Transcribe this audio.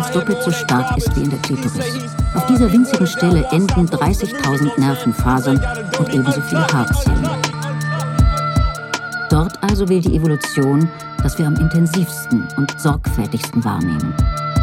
als doppelt so stark ist wie in der Klitoris. Auf dieser winzigen Stelle enden 30.000 Nervenfasern und ebenso viele Haarzellen. Dort also will die Evolution, dass wir am intensivsten und sorgfältigsten wahrnehmen.